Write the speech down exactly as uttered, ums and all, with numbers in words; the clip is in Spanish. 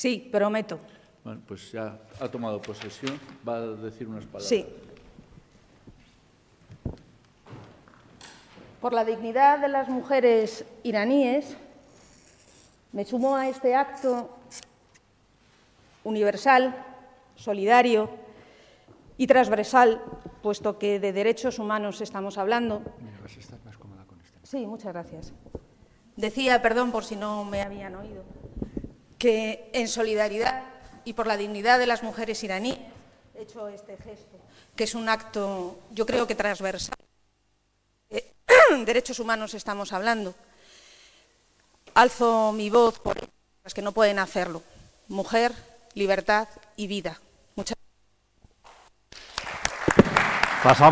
Sí, prometo. Bueno, pues ya ha tomado posesión. Va a decir unas palabras. Sí. Por la dignidad de las mujeres iraníes, me sumo a este acto universal, solidario y transversal, puesto que de derechos humanos estamos hablando. Mira, vas a estar más cómoda con este. Sí, muchas gracias. Decía, perdón por si no me habían oído, que en solidaridad y por la dignidad de las mujeres iraníes he hecho este gesto, que es un acto, yo creo que transversal. Eh, derechos humanos estamos hablando. Alzo mi voz por las que no pueden hacerlo. Mujer, libertad y vida. Muchas gracias.